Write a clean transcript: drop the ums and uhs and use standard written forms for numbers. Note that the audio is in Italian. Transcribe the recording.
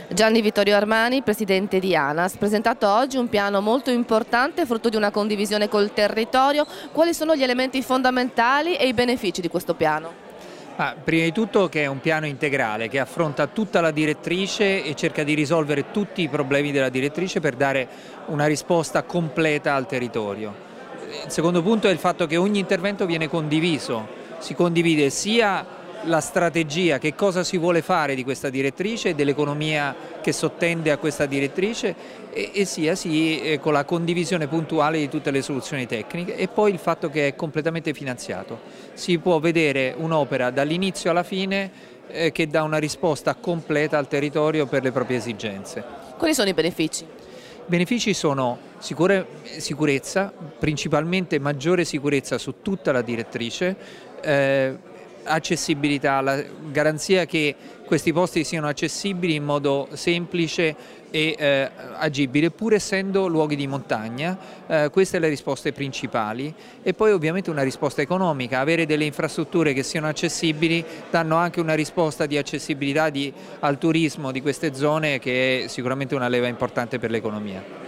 Gianni Vittorio Armani, presidente di ANAS, presentato oggi un piano molto importante, frutto di una condivisione col territorio. Quali sono gli elementi fondamentali e i benefici di questo piano? Prima di tutto che è un piano integrale che affronta tutta la direttrice e cerca di risolvere tutti i problemi della direttrice per dare una risposta completa al territorio. Il secondo punto è il fatto che ogni intervento viene condiviso, si condivide sia la strategia, che cosa si vuole fare di questa direttrice e dell'economia che sottende a questa direttrice e sia con la condivisione puntuale di tutte le soluzioni tecniche e poi il fatto che è completamente finanziato. Si può vedere un'opera dall'inizio alla fine che dà una risposta completa al territorio per le proprie esigenze. Quali sono i benefici? I benefici sono sicurezza, principalmente maggiore sicurezza su tutta la direttrice, accessibilità, la garanzia che questi posti siano accessibili in modo semplice e agibile, pur essendo luoghi di montagna. Queste le risposte principali e poi ovviamente una risposta economica. Avere delle infrastrutture che siano accessibili danno anche una risposta di accessibilità al turismo di queste zone, che è sicuramente una leva importante per l'economia.